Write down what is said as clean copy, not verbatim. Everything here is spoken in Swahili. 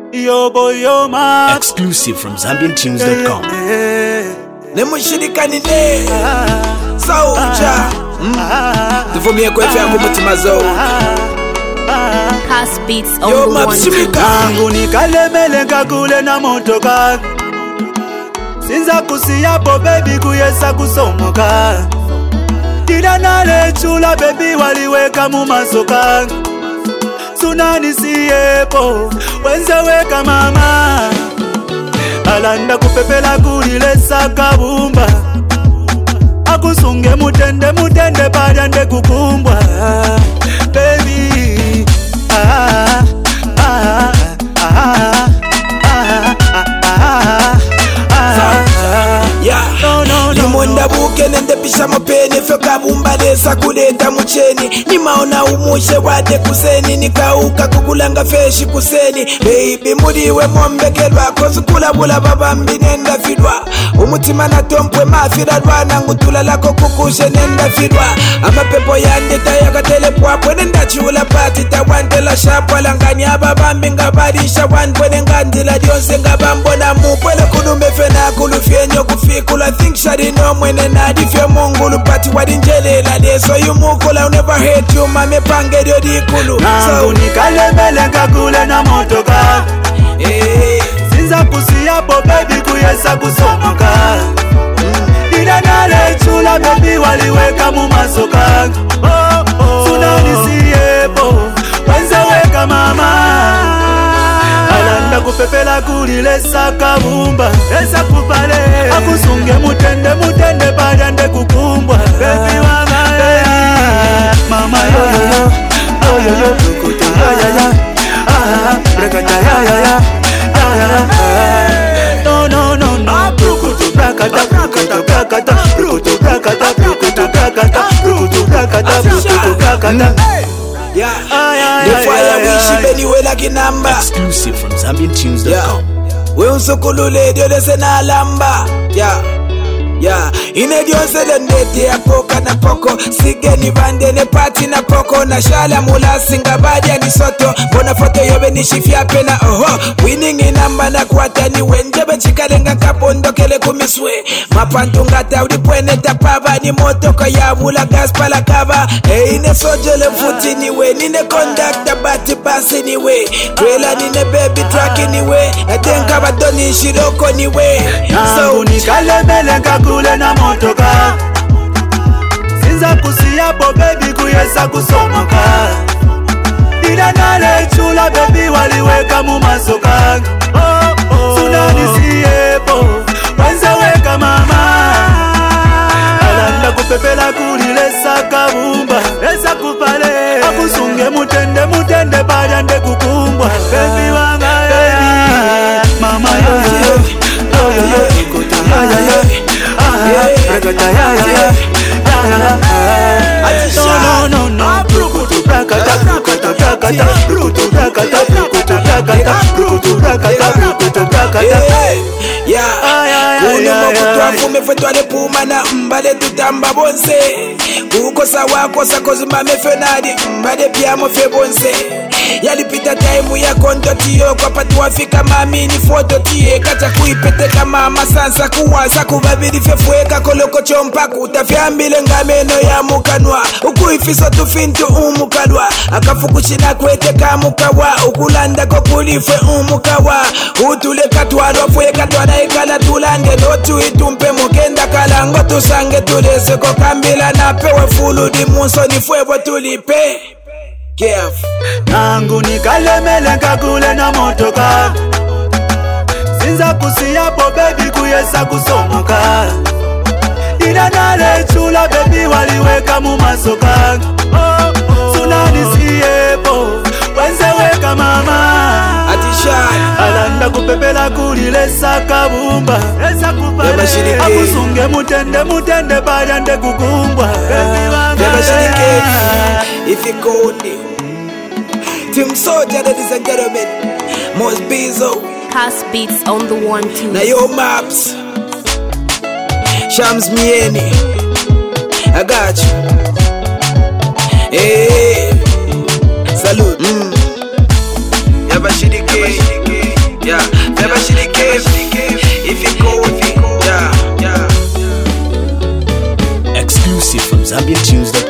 Yo boy, yo man. Exclusive from ZambianTunes.com. Nemushirikani ne Sauja Tuvumie kwa efe yangu mutima zo Cast beats on Yo the one. mapsimika Nangu nikalemele nkakule na motoka Sinza kusiyapo baby kuyesa kusomoka Dina nale chula baby waliweka mumasoka Sunani siyepo wenze weka mama Alanda kupepela kulilesa kabumba Akusunge mutende padande kukumbwa Baby Nimonda buke nende pisha mopeni Feka bumba desa kudeta mucheni Nimaona umushe wade kuseni Nikauka kukulanga feshi kuseni Baby mudiwe mombekelwa Kozukula bula babambi nenda fidwa Umutima na tompwe mafidadwa Nangutula lako kukushe nenda fidwa Ama pepo yandita yaka telepwa Pwene ndachula patita wantela shapwa Langanya babambi ngabadisha Wanpwene ngandila dionse ngabambo na mupwele kudumbe fena kulufyenyo kufikula Think shadi no mwene nadifye mungulu Pati wadinjelela deso yumukula I'll never hate you mame pange dio dikulu Nangu nikalemele nkakule na motoka Sinza kusiyapo baby kuyesa kusomoka Dina nale chula baby waliweka mumasoka Sunani siyepo wenze weka mama Alanda kupepela kulilesa kabumba Esa kupale Akusunge mutende padande kukumbwa Baby wanga Mama yo yo yo Oh yo yo Rukuta ya ya ya Brakata ya ya ya No no no no Rukutu brakata Rukutu brakata Rukutu brakata Rukutu brakata Rukutu brakata Rukutu brakata The fire wishi beni we like number Exclusive from ZambianTunes.com. We unsukulule dio dese na lamba Ine dionse dendete ya poka na poko Sige ni vande ne pati na poko Na shala mula singa badi ya ni soto Bona foto yobe ni shifia pena oho Winning inamba na kuwata ni wenjebe Chikalenga kapondo kele kumiswe Mapantunga ta udipwene tapava Ni motoka ya mula gaspa la kava Ine sojo le mfuti ni we Nine conducta bati basi ni we Trailer nine baby truck ni we Atenka badoni shiroko ni we Nangu nikalemele nkakule na motoka Sinza kusiyapo baby kuyesa kusomoka Dina nale chula baby waliweka mumasoka Sunani siyepo wenze weka mama Alanda kupepela kulilesa kabumba Esa kupale Akusunge mutende padande kukumbwa Baby wanga Mama yo yo yo Oh yo yo Rukuta ya ya ya Brakata ya ya ya No no no no Rukutu brakata Rukutu brakata Rukutu brakata Rukutu brakata Rukutu brakata Rukutu brakata Kuno mokutwa fume fetwale puma na mbade tutamba bonse Kukosa wakosa kozuma mefenadi mbade pia mofe bonse Yalipita time ya konto tiyo Kwa patu wafika mami ni foto tiye Kacha kuipete kama masansa kuwasa Kuvabidi fefueka koloko chompa Kutafyambile ngameno ya mukanwa Ukuifiso tufintu umukalwa Akafukushina kwete kamukawa Ukulanda kokulifwe umukawa Utule katwaro fwe katwara ikala tulande Notu itumpe mukenda kalango Tusange tulese kokambila napewe fulu di munso ni fwebo tulipe Nangu nikalemele nkakule na motoka Sinza kusiyapo baby kuyesa kusomoka Dina nale chula baby waliweka mumasoka Sunani siyepo wenze weka mama Alanda kupepela kulilesa kabumba Esa kupale Akusunge mutende padande kukumbwa Baby wanga If you go there Team Soldier, ladies and gentlemen Most Bizo Cast beats on the one too. Na yo maps Shams Mieni I got you Hey Salute Yabashirike Exclusive from ZambianTunes.com.